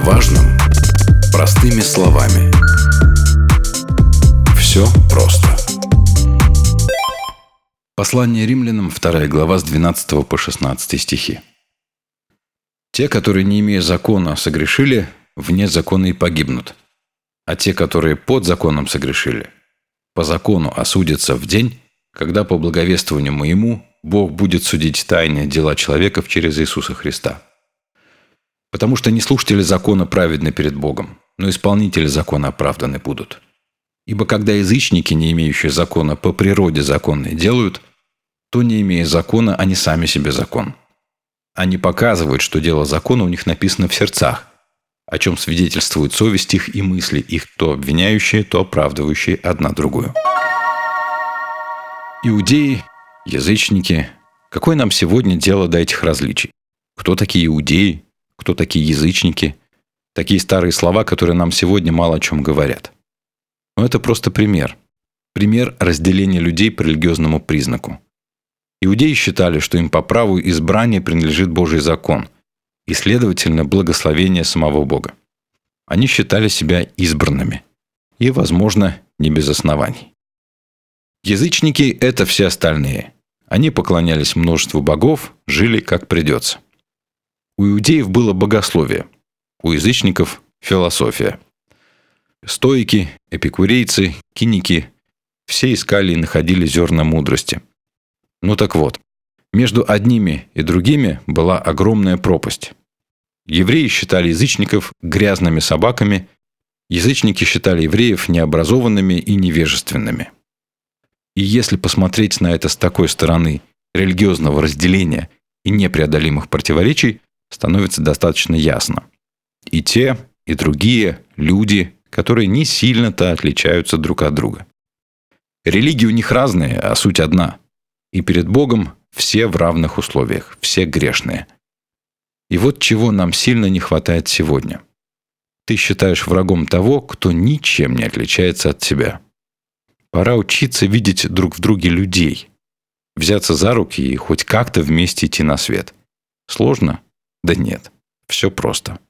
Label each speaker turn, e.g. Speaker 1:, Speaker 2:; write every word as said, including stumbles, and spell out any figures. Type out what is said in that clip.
Speaker 1: важном простыми словами. Все просто. Послание римлянам, вторая глава, с двенадцатого по шестнадцатый стихи. «Те, которые, не имея закона, согрешили, вне закона и погибнут. А те, которые под законом согрешили, по закону осудятся в день, когда по благовествованию моему Бог будет судить тайные дела человеков через Иисуса Христа. Потому что не слушатели закона праведны перед Богом, но исполнители закона оправданы будут. Ибо когда язычники, не имеющие закона, по природе законные делают, то, не имея закона, они сами себе закон. Они показывают, что дело закона у них написано в сердцах, о чем свидетельствует совесть их и мысли их, то обвиняющие, то оправдывающие одна другую». Иудеи, язычники. Какое нам сегодня дело до этих различий? Кто такие иудеи? Кто такие язычники? Такие старые слова, которые нам сегодня мало о чем говорят. Но это просто пример. Пример разделения людей по религиозному признаку. Иудеи считали, что им по праву избрания принадлежит Божий закон и, следовательно, благословение самого Бога. Они считали себя избранными. И, возможно, не без оснований. Язычники – это все остальные. Они поклонялись множеству богов, жили как придется. У иудеев было богословие, у язычников – философия. Стоики, эпикурейцы, киники – все искали и находили зерна мудрости. Ну так вот, между одними и другими была огромная пропасть. Евреи считали язычников грязными собаками, язычники считали евреев необразованными и невежественными. И если посмотреть на это с такой стороны религиозного разделения и непреодолимых противоречий, становится достаточно ясно. И те, и другие люди, которые не сильно-то отличаются друг от друга. Религии у них разные, а суть одна. И перед Богом все в равных условиях, все грешные. И вот чего нам сильно не хватает сегодня. Ты считаешь врагом того, кто ничем не отличается от тебя. Пора учиться видеть друг в друге людей, взяться за руки и хоть как-то вместе идти на свет. Сложно? Да нет, все просто.